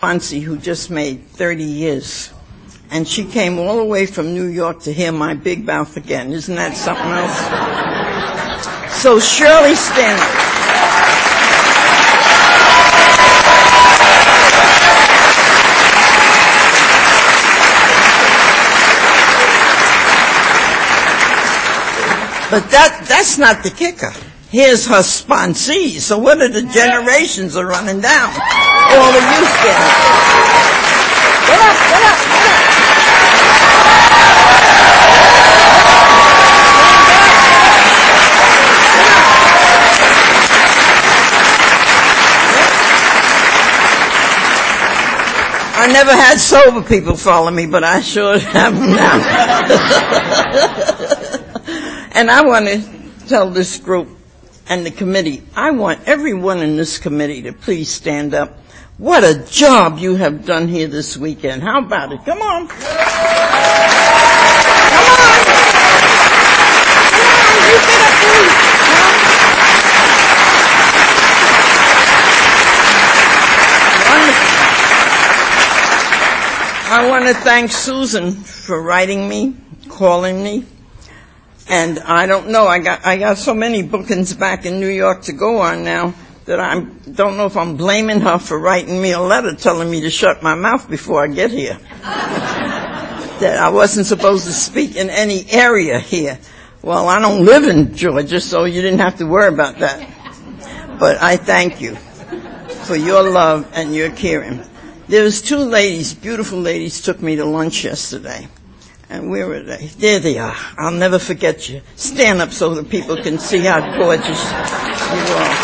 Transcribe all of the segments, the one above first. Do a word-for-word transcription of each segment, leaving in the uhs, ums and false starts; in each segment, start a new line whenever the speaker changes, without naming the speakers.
Fonzie, who just made thirty years. And she came all the way from New York to hear my big mouth again. Isn't that something else? So Shirley, stand up. But that, that's not the kicker. Here's her sponsee. So what are the generations are running down? All of you stand up. Get up, get up, get up. I never had sober people follow me, but I sure have them now. And I want to tell this group and the committee, I want everyone in this committee to please stand up. What a job you have done here this weekend. How about it? Come on. Come on. Come on, you get up here. Wonderful. I want to thank Susan for writing me, calling me. And I don't know, I got I got so many bookings back in New York to go on now that I don't know if I'm blaming her for writing me a letter telling me to shut my mouth before I get here. That I wasn't supposed to speak in any area here. Well, I don't live in Georgia, so you didn't have to worry about that. But I thank you for your love and your caring. There was two ladies, beautiful ladies, took me to lunch yesterday. And where are they? There they are. I'll never forget you. Stand up so that people can see how gorgeous you are.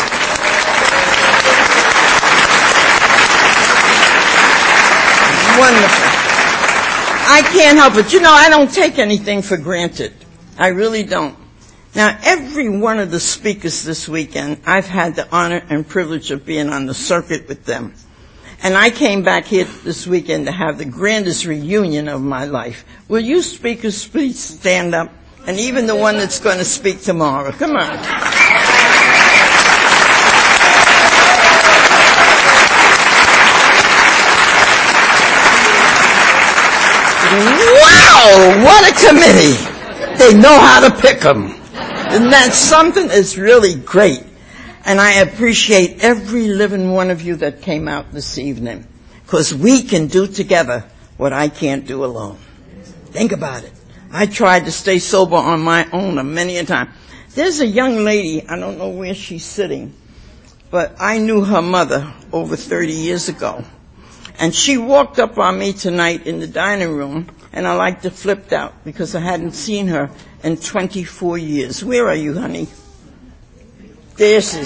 Wonderful. I can't help it. You know, I don't take anything for granted. I really don't. Now, every one of the speakers this weekend, I've had the honor and privilege of being on the circuit with them. And I came back here this weekend to have the grandest reunion of my life. Will you speakers please stand up? And even the one that's going to speak tomorrow. Come on. Wow, what a committee. They know how to pick them. Isn't that something? It's really great. And I appreciate every living one of you that came out this evening, because we can do together what I can't do alone. Think about it. I tried to stay sober on my own a many a time. There's a young lady, I don't know where she's sitting, but I knew her mother over thirty years ago. And she walked up on me tonight in the dining room, and I like to flipped out because I hadn't seen her in twenty-four years. Where are you, honey? There she is.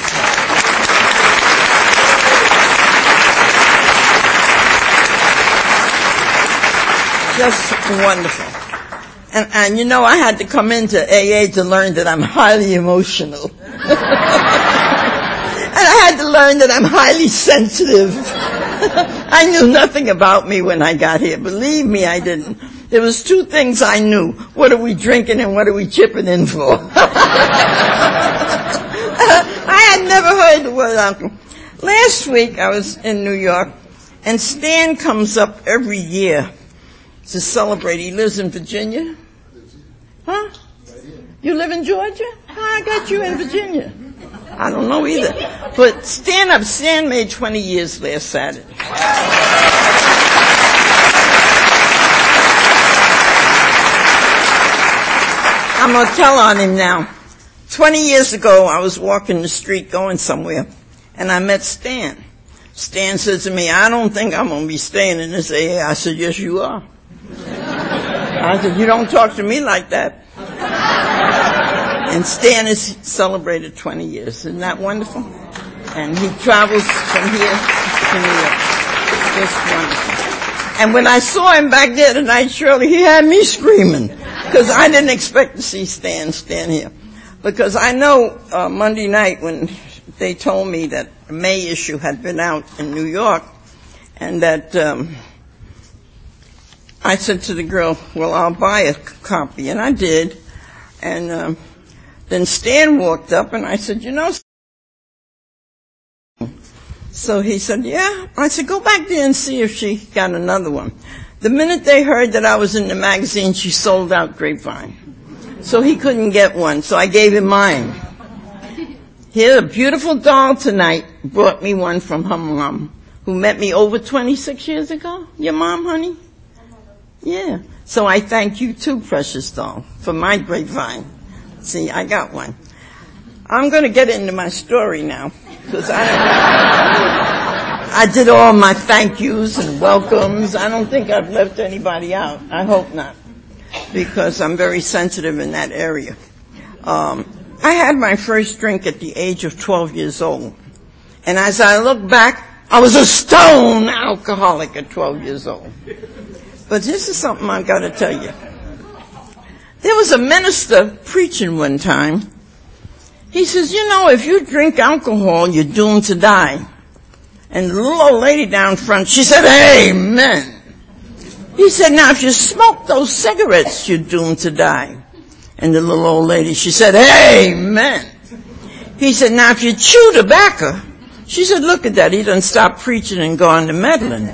Just wonderful. And, and you know, I had to come into A A to learn that I'm highly emotional. And I had to learn that I'm highly sensitive. I knew nothing about me when I got here. Believe me, I didn't. There was two things I knew. What are we drinking and what are we chipping in for? I had never heard the word uncle. Last week I was in New York, and Stan comes up every year to celebrate. He lives in Virginia. Huh? You live in Georgia? How I got you in Virginia? I don't know either. But stand up. Stan made twenty years last Saturday. I'm going to tell on him now. twenty years ago, I was walking the street going somewhere, and I met Stan. Stan says to me, I don't think I'm going to be staying in this A A. I said, yes, you are. I said, you don't talk to me like that. And Stan has celebrated twenty years. Isn't that wonderful? And he travels from here to New York. Just wonderful. And when I saw him back there tonight, Shirley, he had me screaming, because I didn't expect to see Stan stand here. Because I know uh, Monday night when they told me that the May issue had been out in New York, and that um, I said to the girl, well, I'll buy a copy. And I did. And um, then Stan walked up, and I said, you know, So he said, yeah. I said, go back there and see if she got another one. The minute they heard that I was in the magazine, she sold out Grapevine. So he couldn't get one, so I gave him mine. Here, a beautiful doll tonight brought me one from her mom, who met me over twenty-six years ago. Your mom, honey? Yeah. So I thank you too, precious doll, for my Grapevine. See, I got one. I'm going to get into my story now, because I, I did all my thank yous and welcomes. I don't think I've left anybody out. I hope not, because I'm very sensitive in that area. Um, I had my first drink at the age of twelve years old. And as I look back, I was a stone alcoholic at twelve years old. But this is something I got to tell you. There was a minister preaching one time. He says, you know, if you drink alcohol, you're doomed to die. And the little old lady down front, she said, amen. He said, now if you smoke those cigarettes, you're doomed to die. And the little old lady, she said, amen. He said, now if you chew tobacco, she said, look at that, he done stopped preaching and gone to meddling.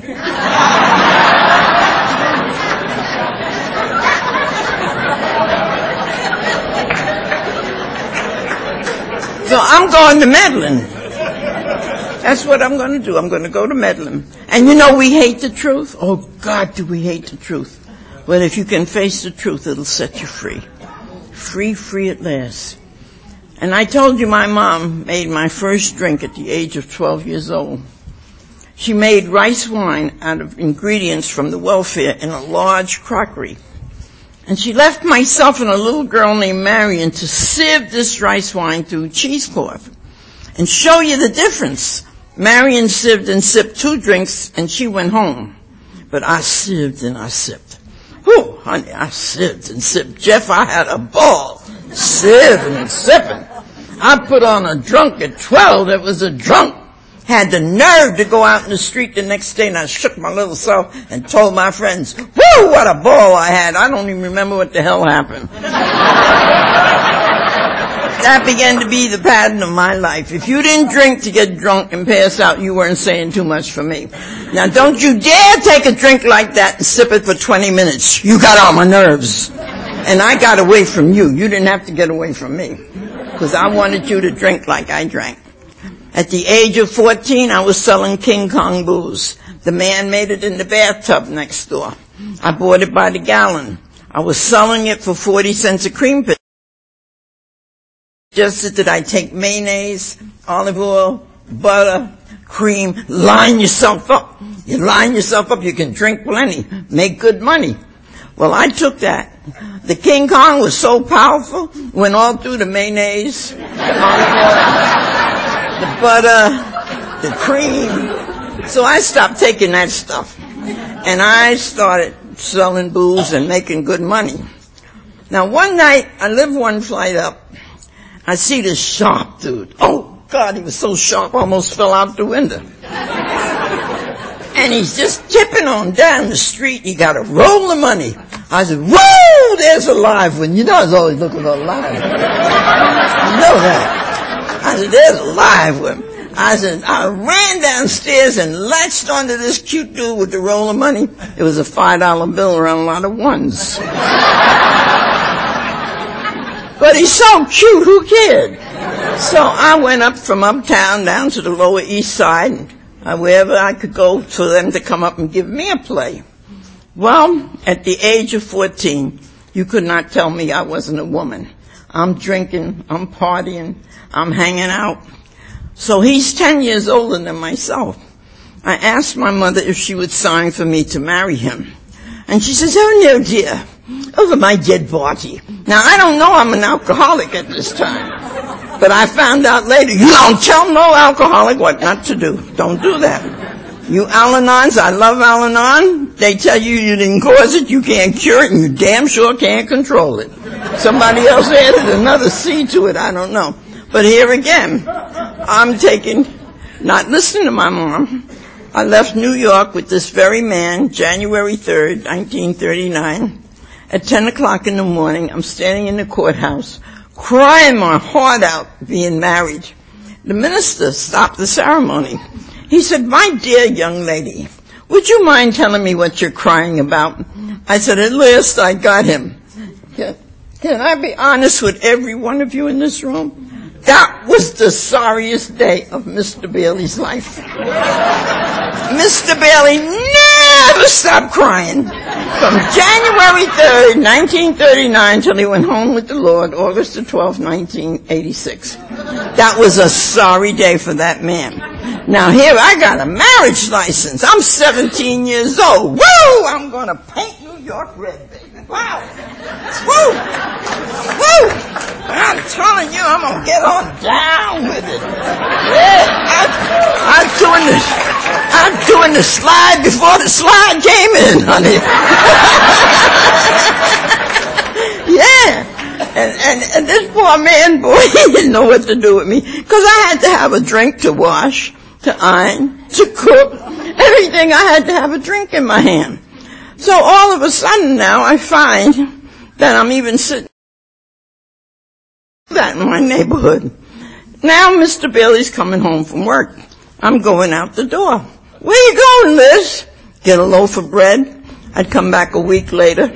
So I'm going to meddling. That's what I'm going to do. I'm going to go to meddling. And you know we hate the truth? Oh, God, do we hate the truth. But if you can face the truth, it'll set you free. Free, free at last. And I told you my mom made my first drink at the age of twelve years old. She made rice wine out of ingredients from the welfare in a large crockery. And she left myself and a little girl named Marion to sieve this rice wine through cheesecloth and show you the difference. Marion sieved and sipped two drinks and she went home. But I sieved and I sipped. Whew, honey, I sipped and sipped. Jeff, I had a ball sieving and sipping. I put on a drunk at twelve that was a drunk. Had the nerve to go out in the street the next day, and I shook my little self and told my friends, whoo, what a ball I had. I don't even remember what the hell happened. That began to be the pattern of my life. If you didn't drink to get drunk and pass out, you weren't saying too much for me. Now don't you dare take a drink like that and sip it for twenty minutes. You got on my nerves. And I got away from you. You didn't have to get away from me. Because I wanted you to drink like I drank. At the age of fourteen, I was selling King Kong booze. The man made it in the bathtub next door. I bought it by the gallon. I was selling it for forty cents a cream pitcher. Just that I take mayonnaise, olive oil, butter, cream, line yourself up. You line yourself up, you can drink plenty, make good money. Well, I took that. The King Kong was so powerful, went all through the mayonnaise, the olive oil, the butter, the cream. So I stopped taking that stuff. And I started selling booze and making good money. Now one night, I lived one flight up. I see this sharp dude. Oh, God, he was so sharp, I almost fell out the window. And he's just tipping on down the street. He got a roll of money. I said, whoa, there's a live one. You know I was always looking for a live one. You know that. I said, there's a live one. I said, I ran downstairs and latched onto this cute dude with the roll of money. It was a five dollar bill around a lot of ones. But he's so cute, who cared? So I went up from uptown down to the Lower East Side, and uh, wherever I could go for them to come up and give me a play. Well, at the age of fourteen, you could not tell me I wasn't a woman. I'm drinking, I'm partying, I'm hanging out. So he's ten years older than myself. I asked my mother if she would sign for me to marry him. And she says, oh no, dear, over my dead body. Now, I don't know I'm an alcoholic at this time. But I found out later, you don't tell no alcoholic what not to do. Don't do that. You Al-Anons, I love Al-Anon. They tell you you didn't cause it, you can't cure it, and you damn sure can't control it. Somebody else added another C to it, I don't know. But here again, I'm taking, not listening to my mom. I left New York with this very man, January third, nineteen thirty-nine. At ten o'clock in the morning, I'm standing in the courthouse, crying my heart out being married. The minister stopped the ceremony. He said, my dear young lady, would you mind telling me what you're crying about? I said, at last I got him. Can, can I be honest with every one of you in this room? That was the sorriest day of Mister Bailey's life. Mister Bailey never stopped crying. From January third, nineteen thirty-nine, till he went home with the Lord, August the twelfth, nineteen eighty-six. That was a sorry day for that man. Now here, I got a marriage license. I'm seventeen years old. Woo! I'm gonna paint New York red, baby. Wow. Woo! Woo! I'm telling you, I'm gonna get on down with it. Yeah, I, I'm doing the, I'm doing the slide before the slide came in, honey. Yeah. And, and, and this poor man, boy, he didn't know what to do with me. Cause I had to have a drink to wash, to iron, to cook, everything. I had to have a drink in my hand. So all of a sudden now I find that I'm even sitting that in my neighborhood. Now Mister Bailey's coming home from work. I'm going out the door. Where you going, Liz? Get a loaf of bread. I'd come back a week later.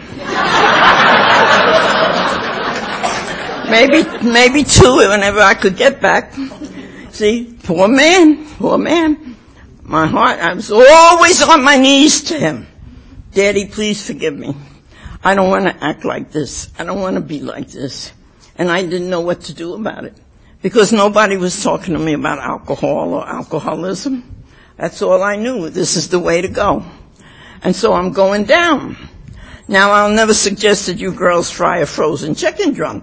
maybe, maybe two whenever I could get back. See, poor man, poor man. My heart, I was always on my knees to him. Daddy, please forgive me. I don't want to act like this. I don't want to be like this. And I didn't know what to do about it. Because nobody was talking to me about alcohol or alcoholism. That's all I knew. This is the way to go. And so I'm going down. Now I'll never suggest that you girls fry a frozen chicken drunk.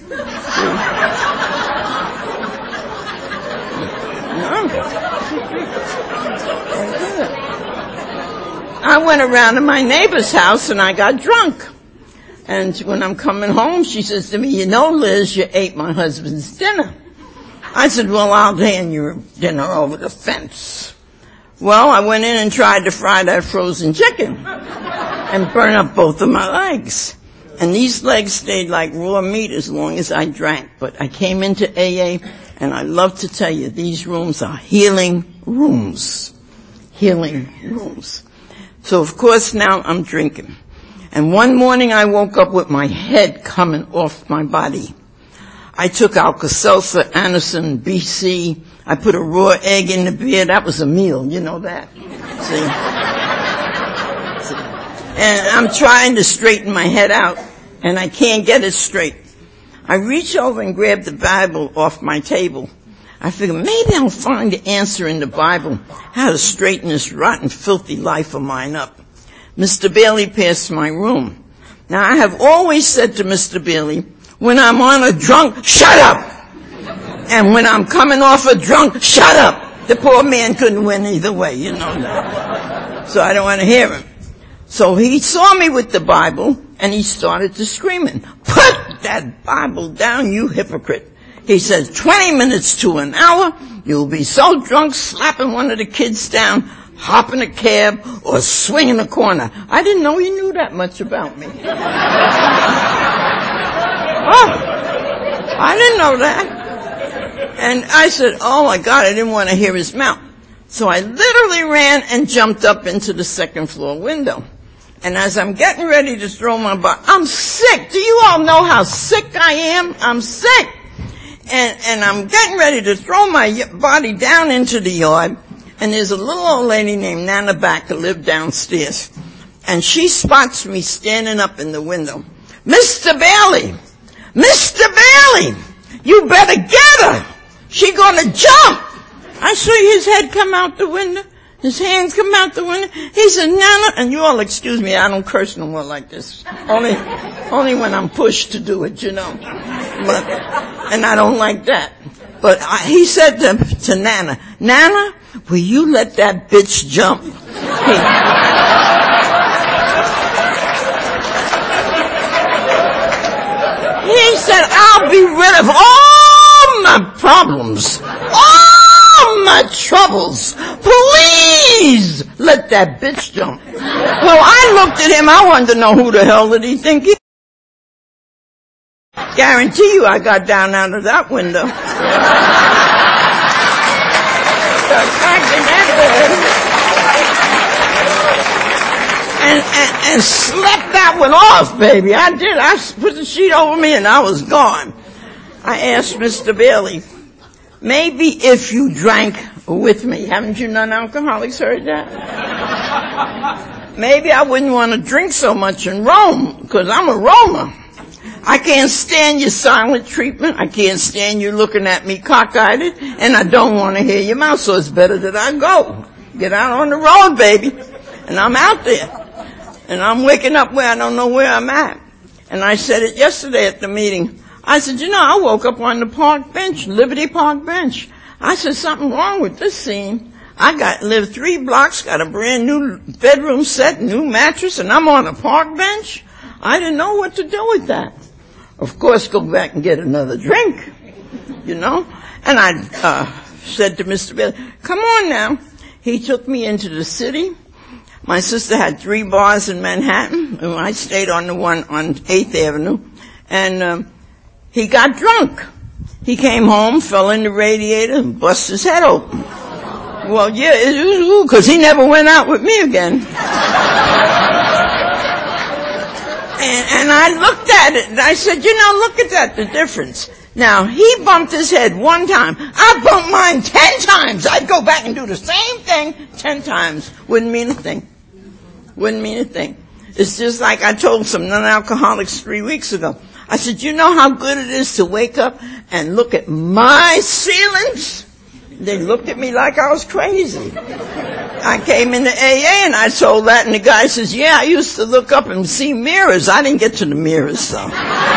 I went around to my neighbor's house and I got drunk. And when I'm coming home, she says to me, you know, Liz, you ate my husband's dinner. I said, well, I'll hand your dinner over the fence. Well, I went in and tried to fry that frozen chicken and burn up both of my legs. And these legs stayed like raw meat as long as I drank. But I came into A A, and I love to tell you, these rooms are healing rooms. Healing rooms. So, of course, now I'm drinking. And one morning I woke up with my head coming off my body. I took Alka-Seltzer, Anacin, B C. I put a raw egg in the beer. That was a meal. You know that. See? See? And I'm trying to straighten my head out, and I can't get it straight. I reach over and grab the Bible off my table. I figure maybe I'll find the answer in the Bible, how to straighten this rotten, filthy life of mine up. Mister Bailey passed my room. Now, I have always said to Mister Bailey, when I'm on a drunk, shut up! And when I'm coming off a drunk, shut up! The poor man couldn't win either way, you know that. So I don't want to hear him. So he saw me with the Bible, and he started to screaming, put that Bible down, you hypocrite. He says, twenty minutes to an hour, you'll be so drunk, slapping one of the kids down, hop in a cab, or swing in a corner. I didn't know he knew that much about me. Oh, I didn't know that. And I said, oh my God, I didn't want to hear his mouth. So I literally ran and jumped up into the second floor window. And as I'm getting ready to throw my body, I'm sick. Do you all know how sick I am? I'm sick. And, and I'm getting ready to throw my body down into the yard. And there's a little old lady named Nana Back who lived downstairs. And she spots me standing up in the window. Mister Bailey! Mister Bailey! You better get her! She gonna jump! I saw his head come out the window. His hands come out the window. He said, Nana, and you all excuse me, I don't curse no more like this. Only, only when I'm pushed to do it, you know. But, and I don't like that. But I, he said to, to Nana, Nana, will you let that bitch jump? He, he said, I'll be rid of all my problems. All my troubles. Please let that bitch jump. Well, I looked at him. I wanted to know who the hell did he think he... Guarantee you I got down out of that window. start cracking that bed. And, and, and slept that one off, baby. I did. I put the sheet over me and I was gone. I asked Mister Bailey, maybe if you drank with me, haven't you non-alcoholics heard that? Maybe I wouldn't want to drink so much in Rome, because I'm a Romer. I can't stand your silent treatment. I can't stand you looking at me cockeyed, and I don't want to hear your mouth, so it's better that I go. Get out on the road, baby. And I'm out there. And I'm waking up where I don't know where I'm at. And I said it yesterday at the meeting. I said, you know, I woke up on the park bench, Liberty Park bench. I said, something wrong with this scene. I got lived three blocks, got a brand new bedroom set, new mattress, and I'm on a park bench. I didn't know what to do with that. Of course, go back and get another drink, you know. And I uh said to Mister Bailey, come on now. He took me into the city. My sister had three bars in Manhattan, and I stayed on the one on eighth Avenue. And um, he got drunk. He came home, fell in the radiator, and busted his head open. Well, yeah, because he never went out with me again. And, and I looked at it and I said, you know, look at that, the difference. Now, he bumped his head one time. I bumped mine ten times. I'd go back and do the same thing ten times. Wouldn't mean a thing. Wouldn't mean a thing. It's just like I told some non-alcoholics three weeks ago. I said, you know how good it is to wake up and look at my ceilings? They looked at me like I was crazy. I came into A A and I told that, and the guy says, yeah, I used to look up and see mirrors. I didn't get to the mirrors, so. I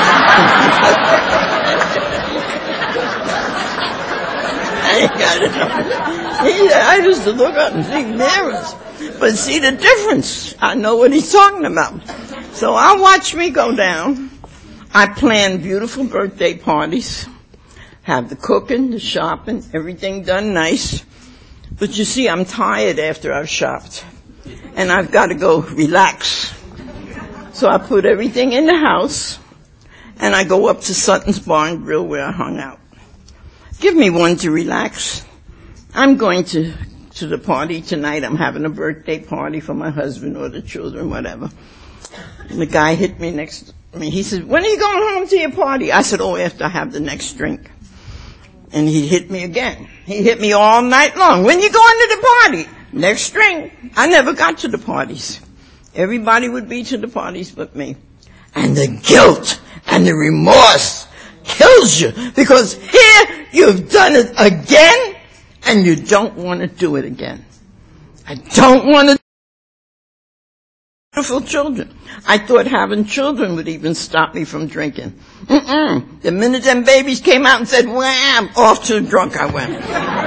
got it. I used to look up and see mirrors. But see the difference. I know what he's talking about. So I watch me go down. I plan beautiful birthday parties. Have the cooking, the shopping, everything done nice. But you see, I'm tired after I've shopped. And I've got to go relax. So I put everything in the house. And I go up to Sutton's Bar and Grill where I hung out. Give me one to relax. I'm going to, to the party tonight. I'm having a birthday party for my husband or the children, whatever. And the guy hit me next to me. He said, when are you going home to your party? I said, oh, after I have the next drink. And he hit me again. He hit me all night long. When you going to the party? Next drink. I never got to the parties. Everybody would be to the parties but me. And the guilt and the remorse kills you. Because here you've done it again and you don't want to do it again. I don't want to. Beautiful children. I thought having children would even stop me from drinking. Mm-mm. The minute them babies came out and said, wham, off to a drunk I went.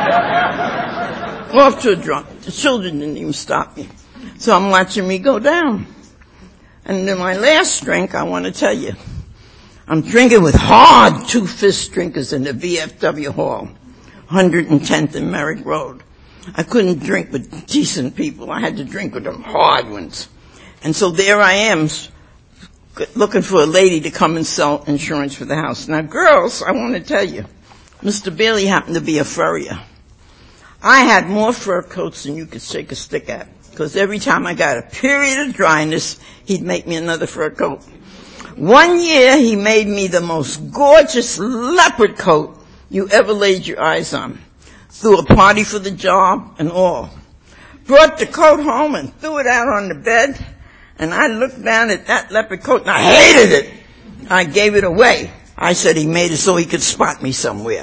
Off to a drunk. The children didn't even stop me. So I'm watching me go down. And then my last drink, I want to tell you, I'm drinking with hard two-fist drinkers in the V F W hall, one hundred tenth and Merrick Road. I couldn't drink with decent people. I had to drink with them hard ones. And so there I am, looking for a lady to come and sell insurance for the house. Now, girls, I want to tell you, Mister Bailey happened to be a furrier. I had more fur coats than you could shake a stick at, because every time I got a period of dryness, he'd make me another fur coat. One year, he made me the most gorgeous leopard coat you ever laid your eyes on. Threw a party for the job and all. Brought the coat home and threw it out on the bed. And I looked down at that leopard coat and I hated it. I gave it away. I said he made it so he could spot me somewhere.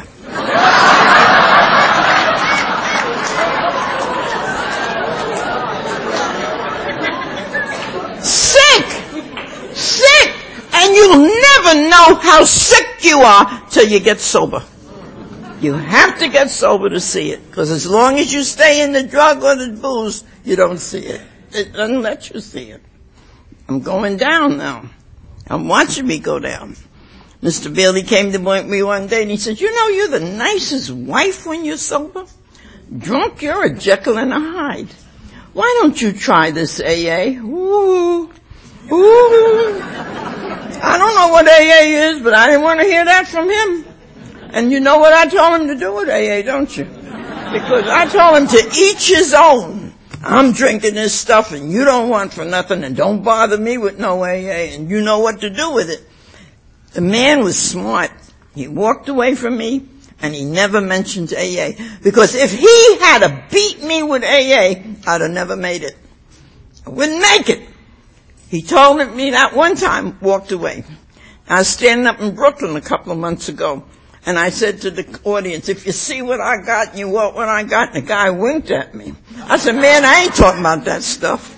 Sick! Sick! And you'll never know how sick you are till you get sober. You have to get sober to see it. Because as long as you stay in the drug or the booze, you don't see it. It doesn't let you see it. I'm going down now. I'm watching me go down. Mister Bailey came to me one day and he said, you know, you're the nicest wife when you're sober. Drunk, you're a Jekyll and a Hyde. Why don't you try this A A? Ooh. Ooh. I don't know what A A is, but I didn't want to hear that from him. And you know what I told him to do with A A, don't you? Because I told him to each his own. I'm drinking this stuff and you don't want for nothing, and don't bother me with no A A, and you know what to do with it. The man was smart. He walked away from me and he never mentioned A A. Because if he had to beat me with A A, I'd have never made it. I wouldn't make it. He told me that one time, walked away. I was standing up in Brooklyn a couple of months ago, and I said to the audience, if you see what I got and you want what I got, and the guy winked at me. I said, man, I ain't talking about that stuff.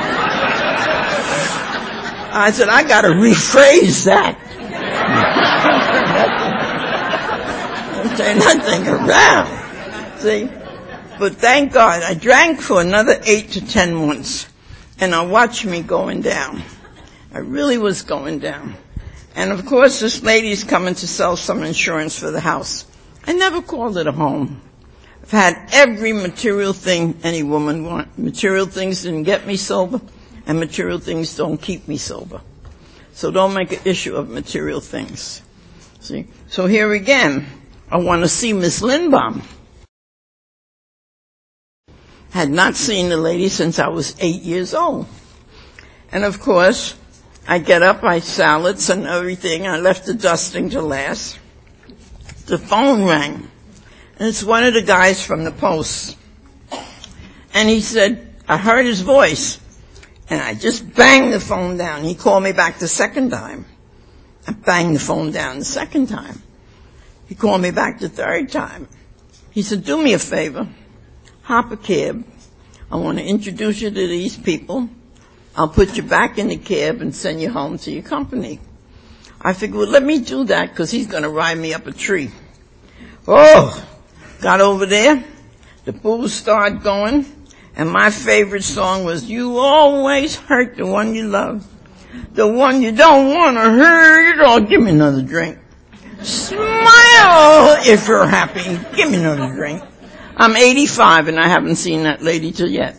I said, I gotta rephrase that. Don't say nothing around. See? But thank God, I drank for another eight to ten months, and I watched me going down. I really was going down. And of course, this lady's coming to sell some insurance for the house. I never called it a home. I've had every material thing any woman wants. Material things didn't get me sober, and material things don't keep me sober. So don't make an issue of material things. See? So here again, I want to see Miss Lindbaum. Had not seen the lady since I was eight years old. And of course, I get up, I salads and everything. I left the dusting to last. The phone rang. And it's one of the guys from the Post. And he said, I heard his voice. And I just banged the phone down. He called me back the second time. I banged the phone down the second time. He called me back the third time. He said, do me a favor. Hop a cab. I want to introduce you to these people. I'll put you back in the cab and send you home to your company. I figured, well, let me do that because he's going to ride me up a tree. Oh, got over there. The booze started going. And my favorite song was, you always hurt the one you love. The one you don't want to hurt. Oh, give me another drink. Smile if you're happy. Give me another drink. I'm eighty-five and I haven't seen that lady till yet.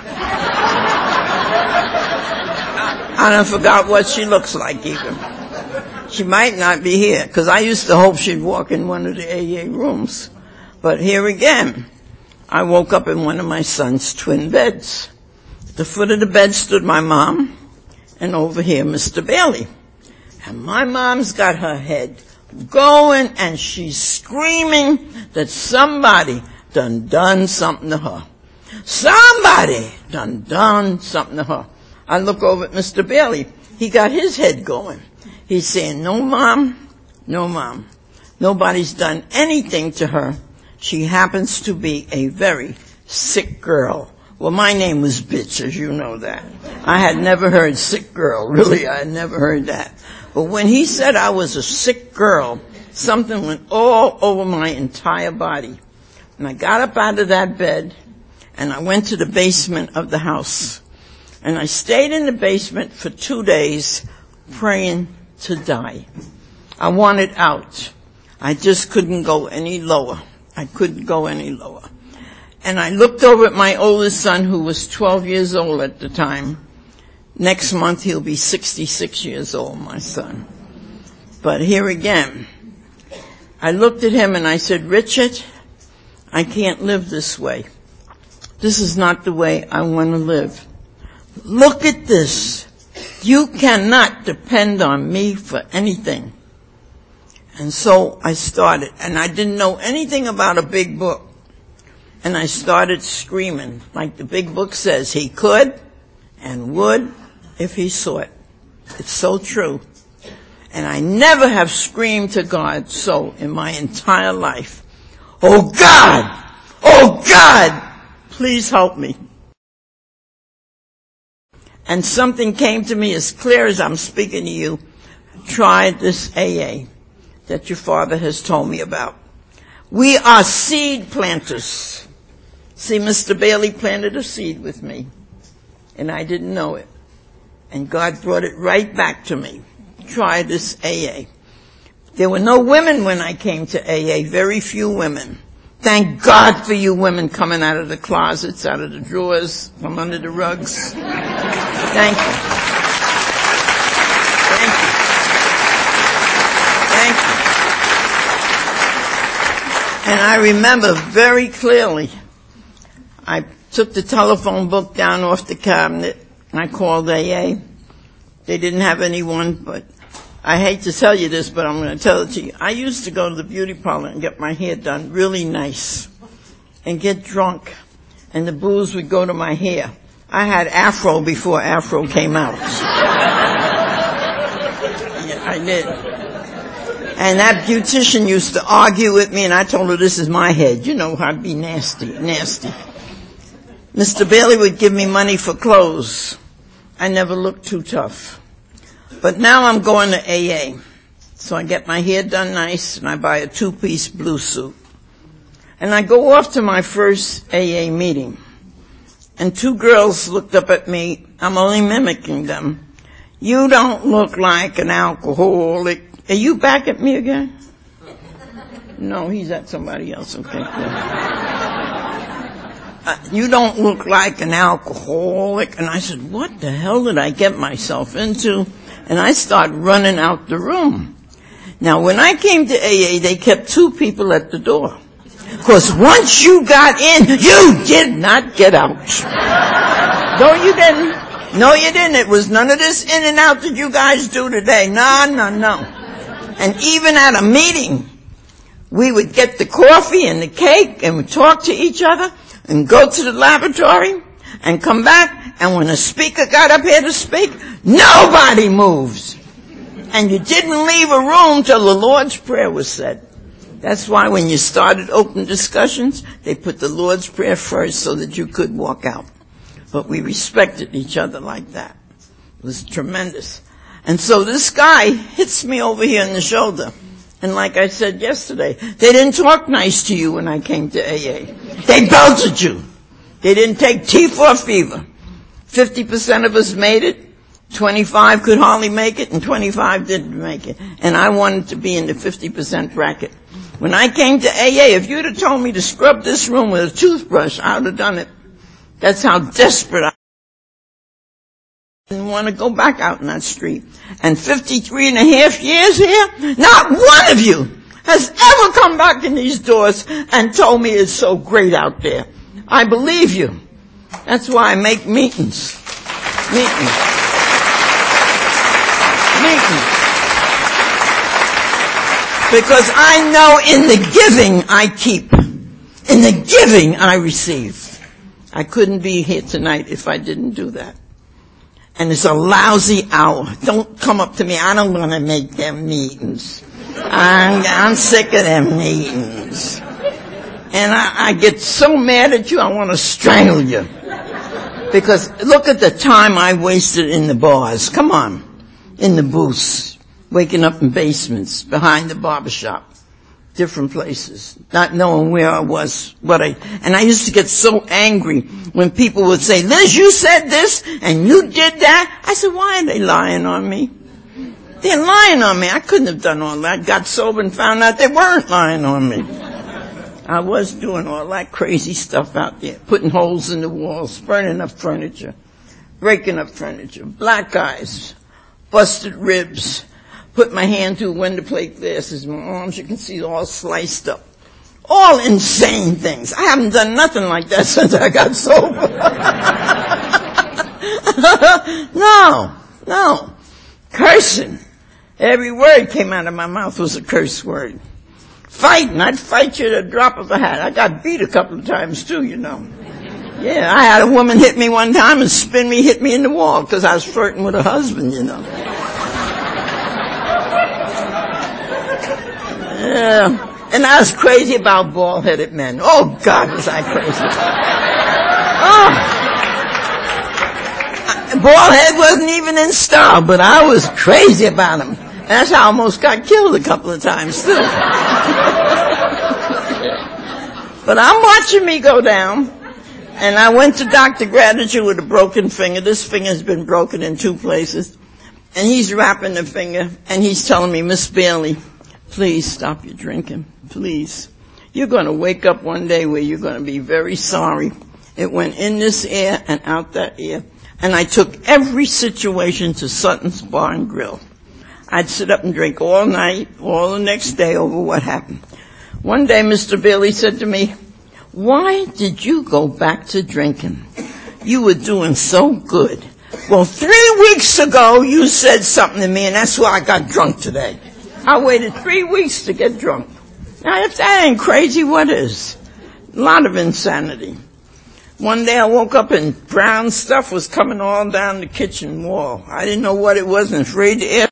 I done forgot what she looks like even. She might not be here, because I used to hope she'd walk in one of the A A rooms. But here again, I woke up in one of my son's twin beds. At the foot of the bed stood my mom, and over here Mister Bailey. And my mom's got her head going, and she's screaming that somebody done done something to her. Somebody done done something to her. I look over at Mister Bailey. He got his head going. He's saying, no, Mom, no, Mom. Nobody's done anything to her. She happens to be a very sick girl. Well, my name was Bitch, as you know that. I had never heard sick girl. Really, I had never heard that. But when he said I was a sick girl, something went all over my entire body. And I got up out of that bed, and I went to the basement of the house. And I stayed in the basement for two days praying to die. I wanted out. I just couldn't go any lower. I couldn't go any lower. And I looked over at my oldest son, who was twelve years old at the time. Next month he'll be sixty-six years old, my son. But here again, I looked at him and I said, Richard, I can't live this way. This is not the way I want to live. Look at this. You cannot depend on me for anything. And so I started, and I didn't know anything about a big book. And I started screaming, like the big book says, he could and would if he sought. It's so true. And I never have screamed to God so in my entire life. Oh God! Oh God! Please help me. And something came to me as clear as I'm speaking to you. Try this A A that your father has told me about. We are seed planters. See, Mister Bailey planted a seed with me, and I didn't know it. And God brought it right back to me. Try this A A. There were no women when I came to A A, very few women. Thank God for you women coming out of the closets, out of the drawers, from under the rugs. Thank you. Thank you. Thank you. And I remember very clearly, I took the telephone book down off the cabinet, and I called A A. They didn't have anyone, but I hate to tell you this, but I'm going to tell it to you. I used to go to the beauty parlor and get my hair done really nice and get drunk, and the booze would go to my hair. I had afro before afro came out. Yeah, I did. And that beautician used to argue with me, and I told her, this is my head. You know, I'd be nasty, nasty. Mister Bailey would give me money for clothes. I never looked too tough. But now I'm going to A A. So I get my hair done nice, and I buy a two-piece blue suit. And I go off to my first A A meeting. And two girls looked up at me. I'm only mimicking them. You don't look like an alcoholic. Are you back at me again? No, he's at somebody else. Okay, cool. Uh, you don't look like an alcoholic. And I said, what the hell did I get myself into? And I started running out the room. Now, when I came to A A, they kept two people at the door. Because once you got in, you did not get out. No, you didn't. No, you didn't. It was none of this in and out that you guys do today. No, no, no. And even at a meeting, we would get the coffee and the cake and we'd talk to each other and go to the laboratory and come back. And when a speaker got up here to speak, nobody moves. And you didn't leave a room till the Lord's Prayer was said. That's why when you started open discussions, they put the Lord's Prayer first so that you could walk out. But we respected each other like that. It was tremendous. And so this guy hits me over here in the shoulder. And like I said yesterday, they didn't talk nice to you when I came to A A. They belted you. They didn't take T four fever. fifty percent of us made it. twenty-five could hardly make it, and twenty-five didn't make it. And I wanted to be in the fifty percent bracket. When I came to A A, if you'd have told me to scrub this room with a toothbrush, I would have done it. That's how desperate I was. I didn't want to go back out in that street. And fifty-three and a half years here, not one of you has ever come back in these doors and told me it's so great out there. I believe you. That's why I make meetings. Meetings. Meetings. Because I know in the giving I keep. In the giving I receive. I couldn't be here tonight if I didn't do that. And it's a lousy hour. Don't come up to me. I don't want to make them meetings. I'm, I'm sick of them meetings. And I, I get so mad at you, I want to strangle you. Because look at the time I wasted in the bars. Come on. In the booths. Waking up in basements. Behind the barbershop. Different places. Not knowing where I was. What I, and I used to get so angry when people would say, Liz, you said this and you did that. I said, why are they lying on me? They're lying on me. I couldn't have done all that. Got sober and found out they weren't lying on me. I was doing all that crazy stuff out there. Putting holes in the walls. Burning up furniture. Breaking up furniture. Black eyes. Busted ribs. Put my hand through window plate glasses. My arms, you can see, all sliced up. All insane things. I haven't done nothing like that since I got sober. No, no. Cursing. Every word came out of my mouth was a curse word. Fighting. I'd fight you at a drop of a hat. I got beat a couple of times too, you know. Yeah, I had a woman hit me one time and spin me, hit me in the wall because I was flirting with her husband, you know. Yeah. And I was crazy about bald-headed men. Oh, God, was I crazy. Oh. Bald head wasn't even in style, but I was crazy about him. And that's how I almost got killed a couple of times, too. But I'm watching me go down. And I went to Doctor Gratitude with a broken finger. This finger's been broken in two places. And he's wrapping the finger, and he's telling me, Miss Bailey, please stop your drinking, please. You're going to wake up one day where you're going to be very sorry. It went in this ear and out that ear. And I took every situation to Sutton's Bar and Grill. I'd sit up and drink all night, all the next day over what happened. One day Mister Bailey said to me, "Why did you go back to drinking? You were doing so good." "Well, three weeks ago you said something to me, and that's why I got drunk today." I waited three weeks to get drunk. Now, if that ain't crazy, what is? A lot of insanity. One day I woke up and brown stuff was coming all down the kitchen wall. I didn't know what it was and afraid to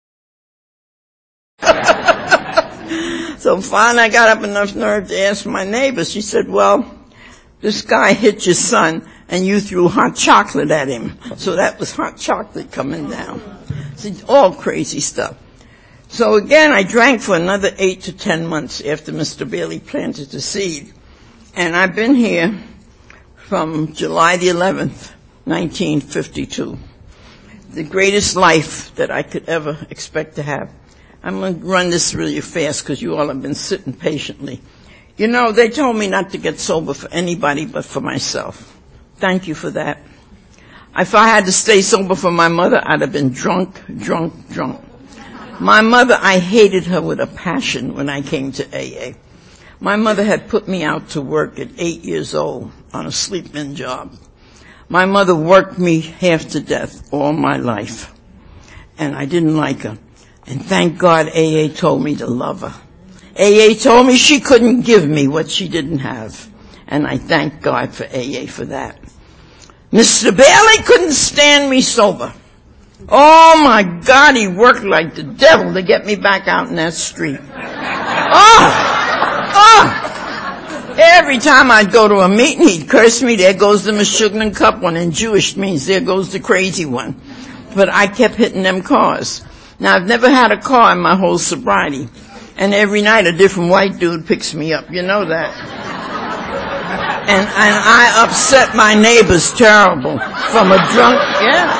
ask. So finally I got up enough nerve to ask my neighbor. She said, "Well, this guy hit your son and you threw hot chocolate at him." So that was hot chocolate coming down. See, all crazy stuff. So again, I drank for another eight to ten months after Mister Bailey planted the seed. And I've been here from July the eleventh, nineteen fifty-two. The greatest life that I could ever expect to have. I'm going to run this really fast because you all have been sitting patiently. You know, they told me not to get sober for anybody but for myself. Thank you for that. If I had to stay sober for my mother, I'd have been drunk, drunk, drunk. My mother, I hated her with a passion when I came to A A. My mother had put me out to work at eight years old on a sleep-in job. My mother worked me half to death all my life, and I didn't like her. And thank God A A told me to love her. A A told me she couldn't give me what she didn't have, and I thank God for A A for that. Mister Bailey couldn't stand me sober. Oh my God, he worked like the devil to get me back out in that street. Oh! Oh! Every time I'd go to a meeting, he'd curse me. "There goes the Meshuggah cup one," and Jewish means there goes the crazy one. But I kept hitting them cars. Now, I've never had a car in my whole sobriety. And every night a different white dude picks me up. You know that. And, and I upset my neighbors terrible from a drunk, yeah.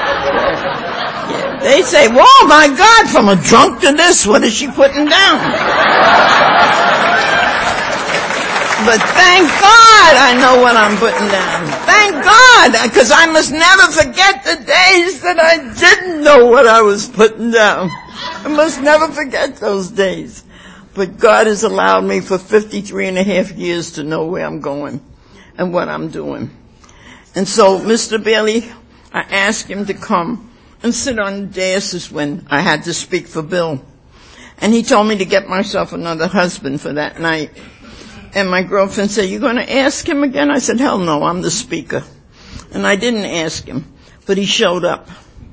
yeah. They say, "Whoa, my God, from a drunk to this, what is she putting down?" But thank God I know what I'm putting down. Thank God, because I must never forget the days that I didn't know what I was putting down. I must never forget those days. But God has allowed me for fifty-three and a half years to know where I'm going and what I'm doing. And so Mister Bailey, I asked him to come and sit on the dais when I had to speak for Bill. And he told me to get myself another husband for that night. And my girlfriend said, "You're going to ask him again?" I said, "Hell no, I'm the speaker." And I didn't ask him, but he showed up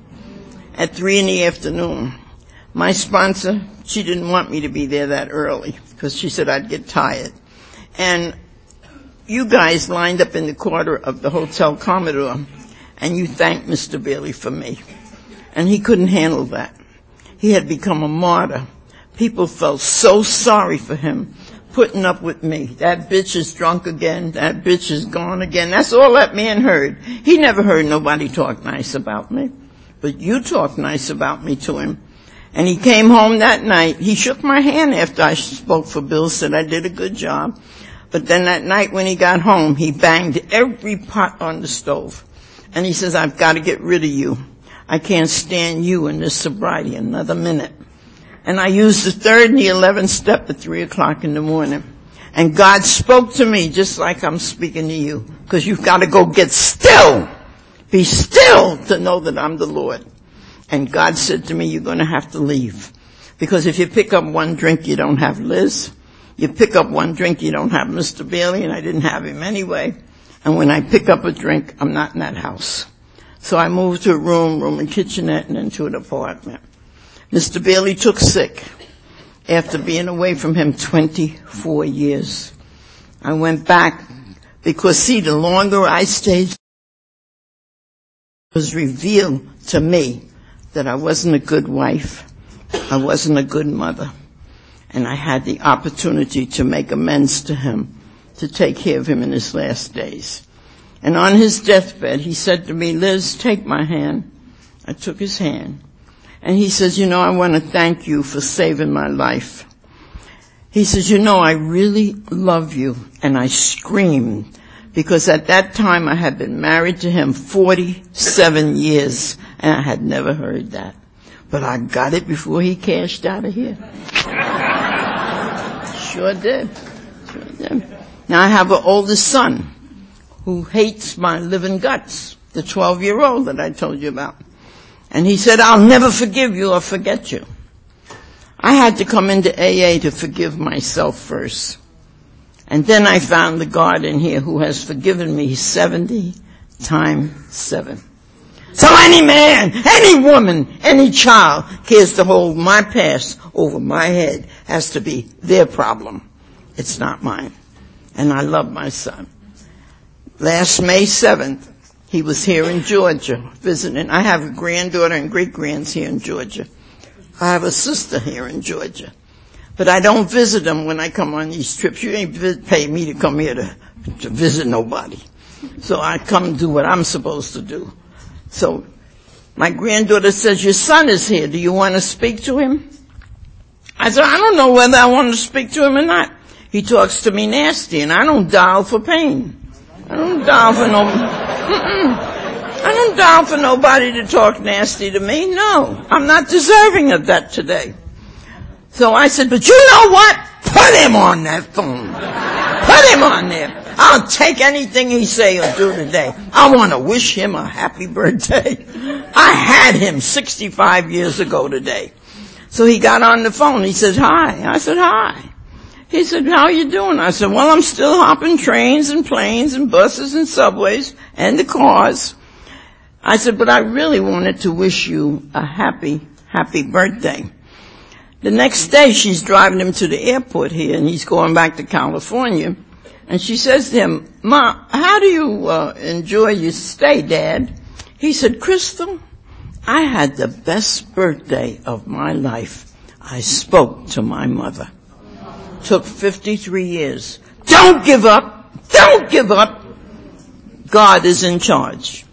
at three in the afternoon. My sponsor, she didn't want me to be there that early because she said I'd get tired. And you guys lined up in the corridor of the Hotel Commodore, and you thanked Mister Bailey for me. And he couldn't handle that. He had become a martyr. People felt so sorry for him, putting up with me. That bitch is drunk again. That bitch is gone again. That's all that man heard. He never heard nobody talk nice about me. But you talked nice about me to him. And he came home that night. He shook my hand after I spoke for Bill, said I did a good job. But then that night when he got home, he banged every pot on the stove. And he says, "I've got to get rid of you. I can't stand you in this sobriety another minute." And I used the third and the eleventh step at three o'clock in the morning. And God spoke to me just like I'm speaking to you. Because you've got to go get still. Be still to know that I'm the Lord. And God said to me, "You're going to have to leave. Because if you pick up one drink, you don't have Liz. You pick up one drink, you don't have Mister Bailey," and I didn't have him anyway. And when I pick up a drink, I'm not in that house. So I moved to a room, room and kitchenette, and into an apartment. Mister Bailey took sick after being away from him twenty-four years. I went back because, see, the longer I stayed, it was revealed to me that I wasn't a good wife. I wasn't a good mother. And I had the opportunity to make amends to him, to take care of him in his last days. And on his deathbed, he said to me, "Liz, take my hand." I took his hand. And he says, "You know, I want to thank you for saving my life." He says, "You know, I really love you." And I screamed because at that time I had been married to him forty-seven years and I had never heard that. But I got it before he cashed out of here. sure did. Sure did. Now I have an oldest son who hates my living guts, the twelve-year-old that I told you about. And he said, I'll never forgive you or forget you. I had to come into A A to forgive myself first. And then I found the God in here who has forgiven me seventy times seven. So any man, any woman, any child cares to hold my past over my head has to be their problem. It's not mine. And I love my son. Last May seventh, he was here in Georgia visiting. I have a granddaughter and great-grands here in Georgia. I have a sister here in Georgia. But I don't visit them when I come on these trips. You ain't pay me to come here to, to visit nobody. So I come and do what I'm supposed to do. So my granddaughter says, your son is here. Do you want to speak to him? I said, I don't know whether I want to speak to him or not. He talks to me nasty, and I don't dial for pain. I don't dial for no, mm-mm. I don't dial for nobody to talk nasty to me. No, I'm not deserving of that today. So I said, but you know what? Put him on that phone. Put him on there. I'll take anything he say or do today. I want to wish him a happy birthday. I had him sixty-five years ago today. So he got on the phone. He said, hi. I said, hi. He said, how are you doing? I said, well, I'm still hopping trains and planes and buses and subways and the cars. I said, but I really wanted to wish you a happy, happy birthday. The next day, she's driving him to the airport here, and he's going back to California. And she says to him, Ma, how do you uh, enjoy your stay, Dad? He said, Crystal, I had the best birthday of my life. I spoke to my mother. Took fifty-three years. Don't give up. Don't give up. God is in charge.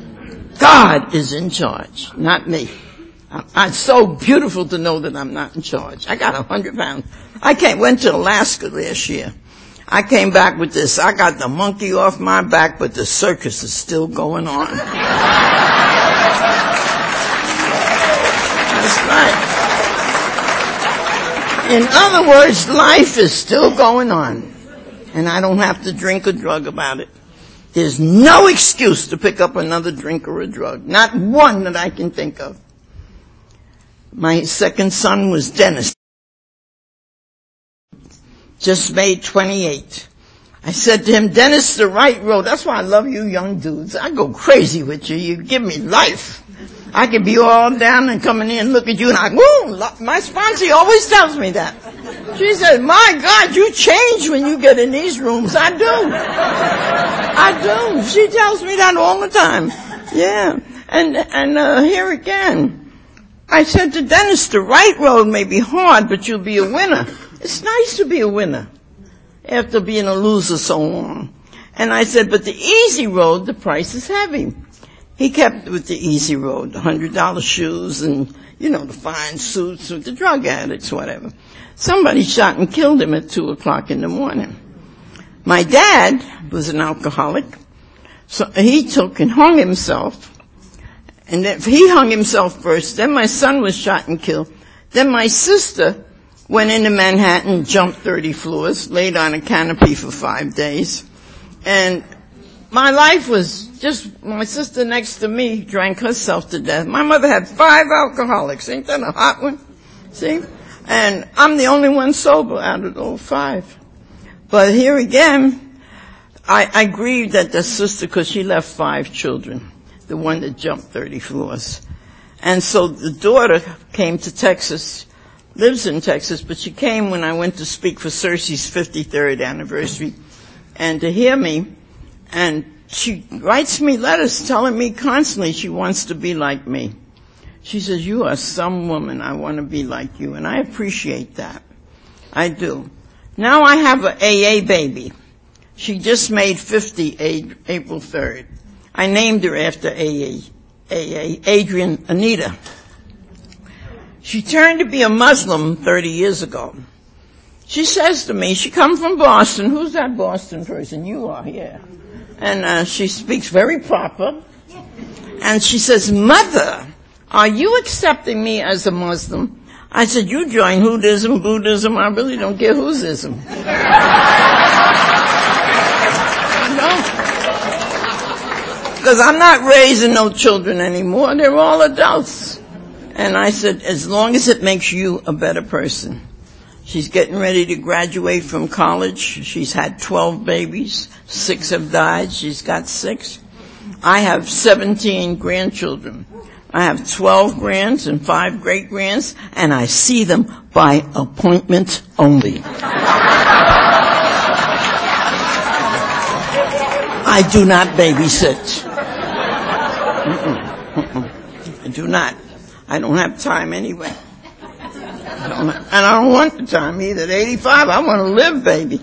God is in charge, not me. It's so beautiful to know that I'm not in charge. I got a hundred pounds. I came, went to Alaska last year. I came back with this. I got the monkey off my back, but the circus is still going on. That's right. In other words, life is still going on. And I don't have to drink or drug about it. There's no excuse to pick up another drink or a drug. Not one that I can think of. My second son was Dennis. Just made twenty-eight. I said to him, Dennis, the right road. That's why I love you young dudes. I go crazy with you. You give me life. I can be all down and coming in and look at you and I, woo, my sponsor always tells me that. She says, my God, you change when you get in these rooms. I do. I do. She tells me that all the time. Yeah. And, and, uh, here again, I said to Dennis, the right road may be hard, but you'll be a winner. It's nice to be a winner after being a loser so long. And I said, but the easy road, the price is heavy. He kept with the easy road, the one hundred dollar shoes and, you know, the fine suits with the drug addicts, whatever. Somebody shot and killed him at two o'clock in the morning. My dad was an alcoholic, so he took and hung himself. And then he hung himself first, then my son was shot and killed. Then my sister went into Manhattan, jumped thirty floors, laid on a canopy for five days. And my life was just, my sister next to me drank herself to death. My mother had five alcoholics. Ain't that a hot one? See? And I'm the only one sober out of those five. But here again, I, I grieved at the sister because she left five children, the one that jumped thirty floors. And so the daughter came to Texas, lives in Texas, but she came when I went to speak for Cersei's fifty-third anniversary, and to hear me, and she writes me letters telling me constantly she wants to be like me. She says, you are some woman, I want to be like you, and I appreciate that. I do. Now I have an A A baby. She just made fifty April third. I named her after A A, A A, Adrian Anita. She turned to be a Muslim thirty years ago. She says to me, she come from Boston. Who's that Boston person? You are, yeah. And uh, she speaks very proper. And she says, Mother, are you accepting me as a Muslim? I said, you join Buddhism, Buddhism, I really don't care whose ism. Because I'm not raising no children anymore. They're all adults. And I said, as long as it makes you a better person. She's getting ready to graduate from college. She's had twelve babies. Six have died. She's got six. I have seventeen grandchildren. I have twelve grands and five great-grands, and I see them by appointment only. I do not babysit. Mm-mm, mm-mm. I do not. I don't have time anyway. I don't, and I don't want the time either. At eighty-five, I want to live, baby.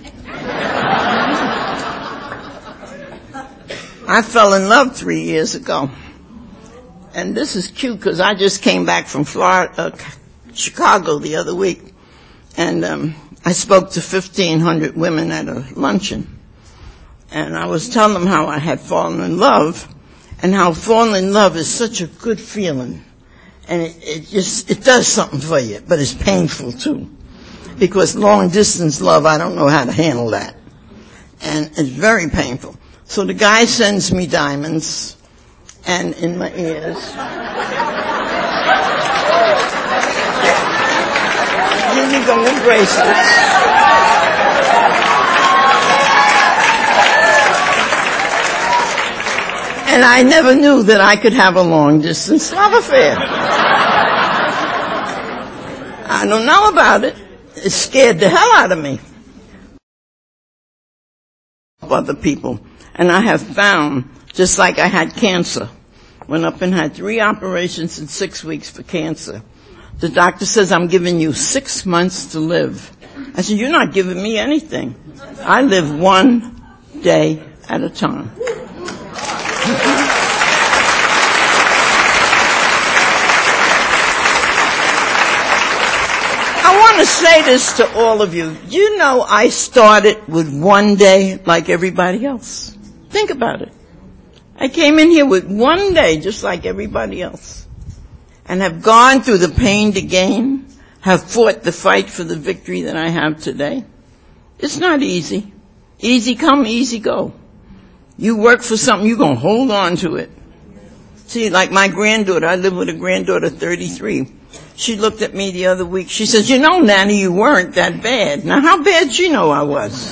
I fell in love three years ago. And this is cute because I just came back from Florida, uh, Chicago the other week. And um, I spoke to fifteen hundred women at a luncheon. And I was telling them how I had fallen in love and how falling in love is such a good feeling. And it, it just, it does something for you, but it's painful too. Because long distance love, I don't know how to handle that. And it's very painful. So the guy sends me diamonds and in my ears. Here you go with bracelets. And I never knew that I could have a long-distance love affair. I don't know about it. It scared the hell out of me. Other people. And I have found, just like I had cancer, went up and had three operations in six weeks for cancer. The doctor says, I'm giving you six months to live. I said, you're not giving me anything. I live one day at a time. I want to say this to all of you. You know I started with one day like everybody else. Think about it. I came in here with one day just like everybody else. And have gone through the pain to gain, have fought the fight for the victory that I have today. It's not easy. Easy come, easy go. You work for something, you're going to hold on to it. See, like my granddaughter, I live with a granddaughter, thirty-three. She looked at me the other week. She says, you know, Nanny, you weren't that bad. Now, how bad she know I was?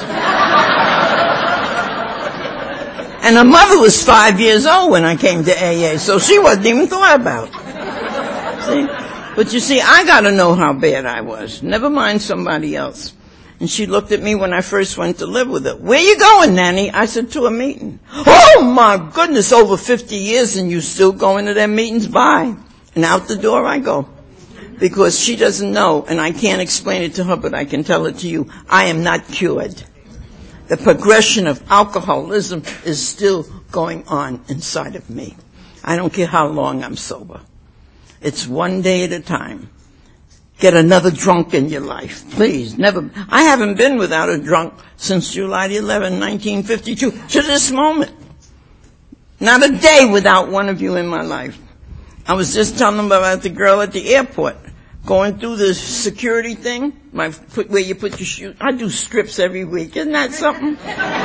And her mother was five years old when I came to A A, so she wasn't even thought about. See? But you see, I got to know how bad I was. Never mind somebody else. And she looked at me when I first went to live with her. Where you going, Nanny? I said, to a meeting. Oh, my goodness, over fifty years and you still going to them meetings? Bye. And out the door I go. Because she doesn't know, and I can't explain it to her, but I can tell it to you. I am not cured. The progression of alcoholism is still going on inside of me. I don't care how long I'm sober. It's one day at a time. Get another drunk in your life, please. Never. I haven't been without a drunk since July the eleventh, nineteen fifty-two, to this moment. Not a day without one of you in my life. I was just telling them about the girl at the airport going through the security thing, my, put, where you put your shoes. I do strips every week. Isn't that something?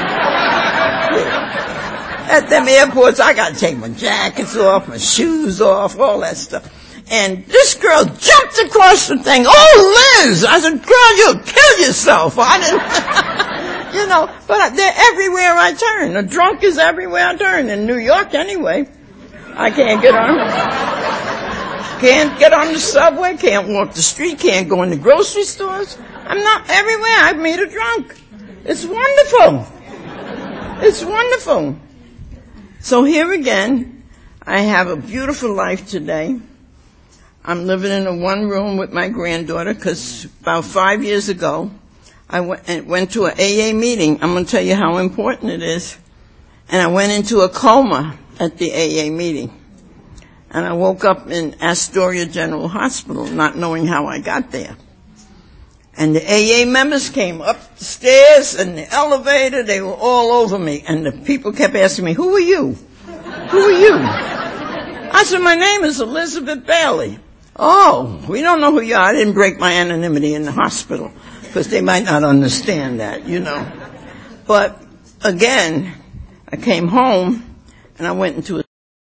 Yeah. At them airports, I got to take my jackets off, my shoes off, all that stuff. And this girl jumped across the thing. Oh, Liz! I said, girl, you'll kill yourself. I didn't, you know, but they're everywhere I turn. A drunk is everywhere I turn. In New York, anyway. I can't get on, can't get on the subway, can't walk the street, can't go in the grocery stores. I'm not everywhere. I've made a drunk. It's wonderful. It's wonderful. So here again, I have a beautiful life today. I'm living in a one room with my granddaughter because about five years ago, I went, went to an A A meeting. I'm going to tell you how important it is. And I went into a coma at the A A meeting. And I woke up in Astoria General Hospital, not knowing how I got there. And the A A members came up the stairs and the elevator, they were all over me. And the people kept asking me, who are you? Who are you? I said, my name is Elizabeth Bailey. Oh, we don't know who you are. I didn't break my anonymity in the hospital because they might not understand that, you know. But again, I came home and I went into a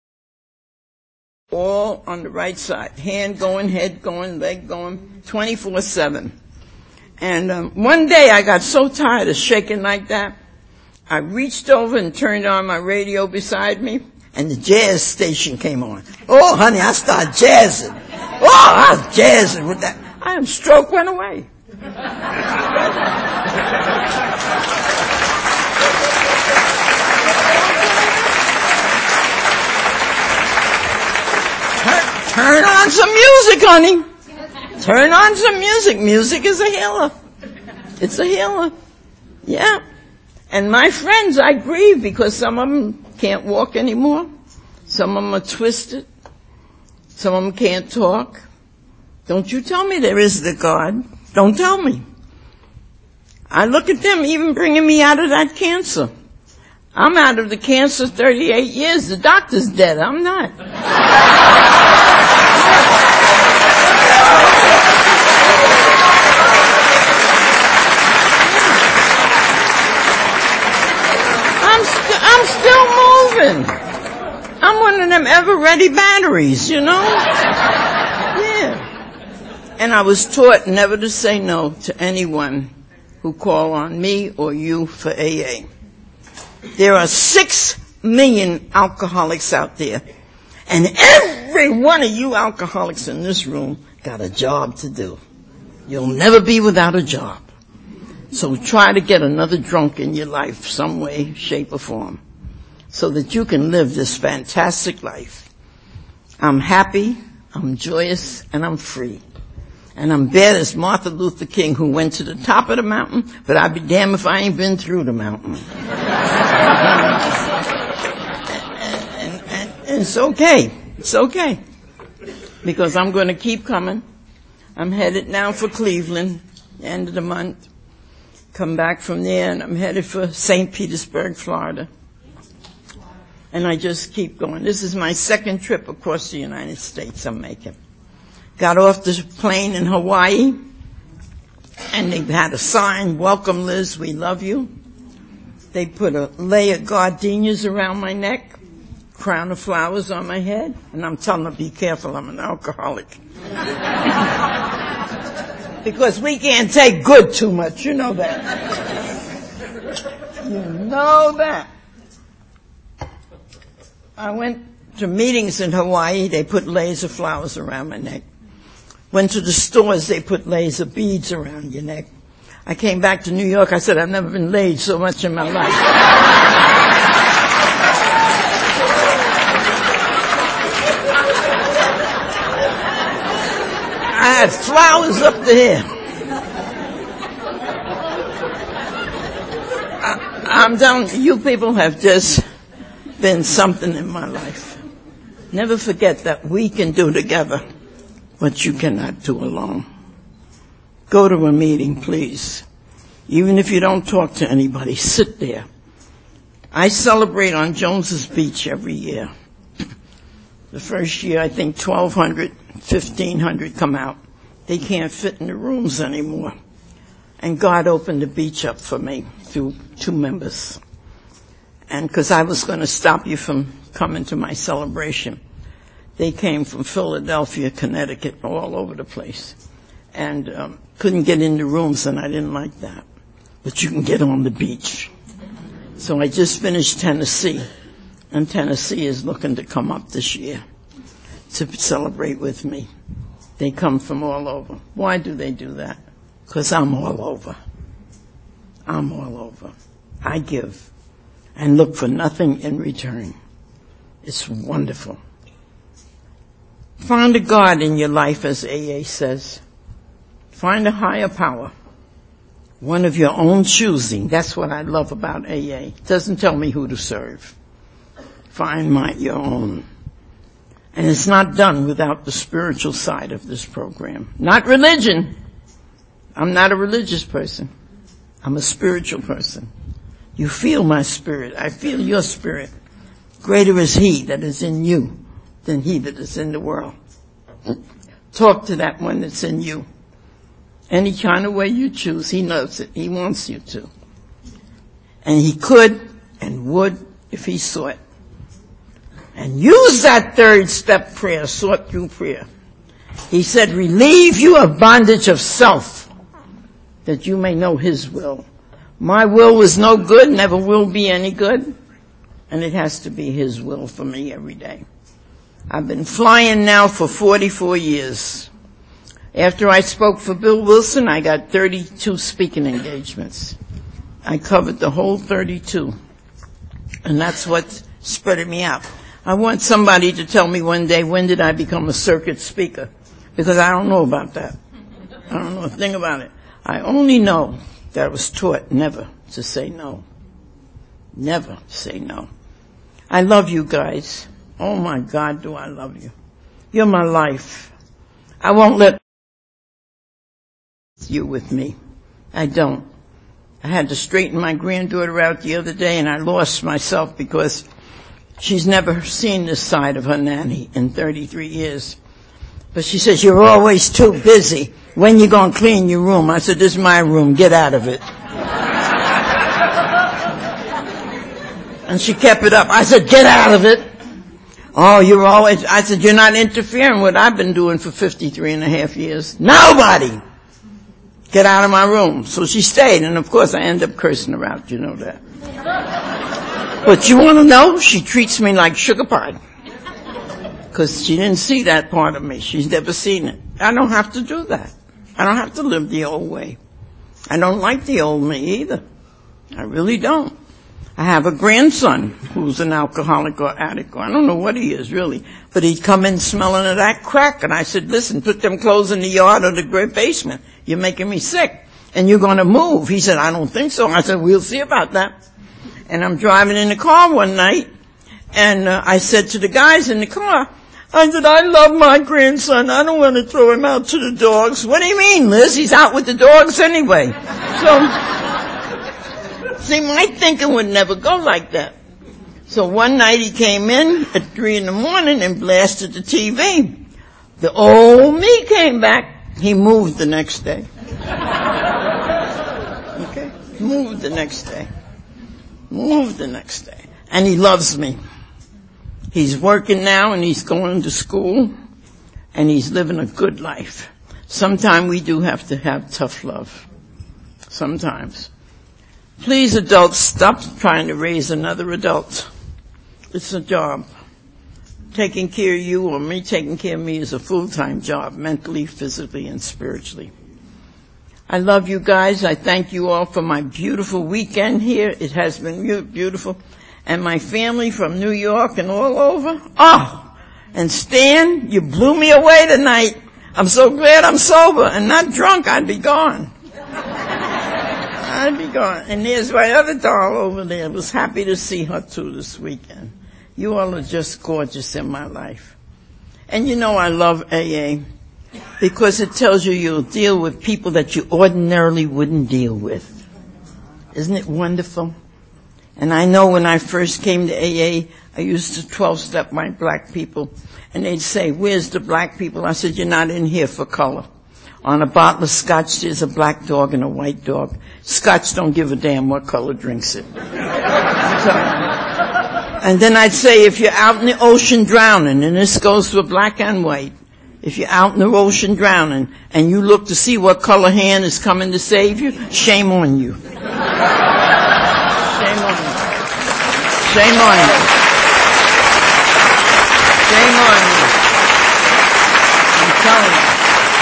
all on the right side, hand going, head going, leg going, twenty-four seven. And um, one day I got so tired of shaking like that, I reached over and turned on my radio beside me, and the jazz station came on. Oh, honey, I started jazzing. Oh, I was jazzing with that. And stroke went away. Turn, turn on some music, honey. Turn on some music. Music is a healer. It's a healer. Yeah. And my friends, I grieve because some of them can't walk anymore. Some of them are twisted. Some of them can't talk. Don't you tell me there is the God. Don't tell me. I look at them even bringing me out of that cancer. I'm out of the cancer thirty-eight years. The doctor's dead. I'm not. I'm, st- I'm still moving. I'm one of them ever-ready batteries, you know? Yeah. And I was taught never to say no to anyone who call on me or you for A A. There are six million alcoholics out there. And every one of you alcoholics in this room got a job to do. You'll never be without a job. So try to get another drunk in your life some way, shape, or form so that you can live this fantastic life. I'm happy, I'm joyous, and I'm free. And I'm bad as Martin Luther King, who went to the top of the mountain, but I'd be damned if I ain't been through the mountain. and, and, and, and it's okay. It's okay. Because I'm going to keep coming. I'm headed now for Cleveland, end of the month. Come back from there, and I'm headed for Saint Petersburg, Florida. And I just keep going. This is my second trip across the United States I'm making. Got off the plane in Hawaii, and they had a sign, "Welcome, Liz, we love you." They put a layer of gardenias around my neck, crown of flowers on my head, and I'm telling them, be careful, I'm an alcoholic. Because we can't take good too much, you know that. You know that. I went to meetings in Hawaii, they put layers of flowers around my neck. Went to the stores, they put layers of beads around your neck. I came back to New York, I said, I've never been laid so much in my life. I had flowers up to here. I, I'm telling you, you people have just been something in my life. Never forget that we can do together what you cannot do alone. Go to a meeting, please. Even if you don't talk to anybody, sit there. I celebrate on Jones's Beach every year. The first year, I think twelve hundred, fifteen hundred come out. They can't fit in the rooms anymore. And God opened the beach up for me through two members. And because I was going to stop you from coming to my celebration, they came from Philadelphia, Connecticut, all over the place. And um, couldn't get in the rooms, and I didn't like that. But you can get on the beach. So I just finished Tennessee, and Tennessee is looking to come up this year to celebrate with me. They come from all over. Why do they do that? Because I'm all over. I'm all over. I give and look for nothing in return. It's wonderful. Find a God in your life, as A A says. Find a higher power. One of your own choosing. That's what I love about A A. It doesn't tell me who to serve. Find my, your own. And it's not done without the spiritual side of this program. Not religion. I'm not a religious person. I'm a spiritual person. You feel my spirit. I feel your spirit. Greater is he that is in you than he that is in the world. Talk to that one that's in you. Any kind of way you choose, he knows it. He wants you to. And he could and would if he saw it. And use that third step prayer, sought through prayer. He said, relieve you of bondage of self, that you may know his will. My will was no good, never will be any good. And it has to be his will for me every day. I've been flying now for forty-four years. After I spoke for Bill Wilson, I got thirty-two speaking engagements. I covered the whole thirty-two. And that's what spread me out. I want somebody to tell me one day, when did I become a circuit speaker? Because I don't know about that. I don't know a thing about it. I only know that I was taught never to say no. Never say no. I love you guys. Oh my God, do I love you. You're my life. I won't let you with me. I don't. I had to straighten my granddaughter out the other day, and I lost myself because she's never seen this side of her nanny in thirty-three years. But she says, you're always too busy. When you gonna clean your room? I said, this is my room. Get out of it. And she kept it up. I said, get out of it. Oh, you're always, I said, you're not interfering with what I've been doing for fifty-three and a half years. Nobody. Get out of my room. So she stayed, and of course I end up cursing her out, you know that. But you want to know? She treats me like sugar pie. Because she didn't see that part of me. She's never seen it. I don't have to do that. I don't have to live the old way. I don't like the old me either. I really don't. I have a grandson who's an alcoholic or addict, or I don't know what he is really, but he'd come in smelling of that crack, and I said, listen, put them clothes in the yard or the great basement. You're making me sick, and you're going to move. He said, I don't think so. I said, we'll see about that. And I'm driving in the car one night, and uh, I said to the guys in the car, I said, I love my grandson. I don't want to throw him out to the dogs. What do you mean, Liz? He's out with the dogs anyway. So, see, my thinking would never go like that. So one night he came in at three in the morning and blasted the T V. The old me came back. He moved the next day. Okay? Moved the next day. Moved the next day. And he loves me. He's working now and he's going to school and he's living a good life. Sometimes we do have to have tough love. Sometimes. Please, adults, stop trying to raise another adult. It's a job. Taking care of you or me taking care of me is a full-time job, mentally, physically, and spiritually. I love you guys. I thank you all for my beautiful weekend here. It has been beautiful. And my family from New York and all over. Oh, and Stan, you blew me away tonight. I'm so glad I'm sober and not drunk. I'd be gone. I'd be gone. And there's my other doll over there. I was happy to see her too this weekend. You all are just gorgeous in my life. And you know I love A A because it tells you you'll deal with people that you ordinarily wouldn't deal with. Isn't it wonderful? And I know when I first came to A A, I used to twelve-step my black people. And they'd say, where's the black people? I said, you're not in here for color. On a bottle of scotch, there's a black dog and a white dog. Scotch don't give a damn what color drinks it. So, and then I'd say, if you're out in the ocean drowning, and this goes for black and white, if you're out in the ocean drowning, and you look to see what color hand is coming to save you, shame on you. Shame on you. Shame on you. Shame on you. I'm telling you.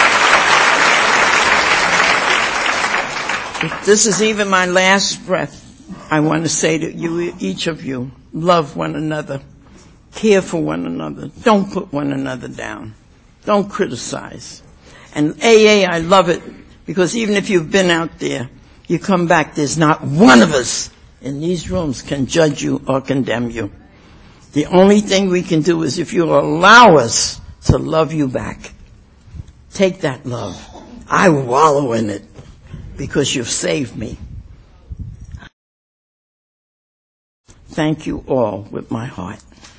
If this is even my last breath, I want to say to you, each of you, love one another. Care for one another. Don't put one another down. Don't criticize. And A A, I love it because even if you've been out there, you come back, there's not one of us in these rooms can judge you or condemn you. The only thing we can do is if you allow us to love you back. Take that love. I wallow in it. Because you've saved me. Thank you all with my heart.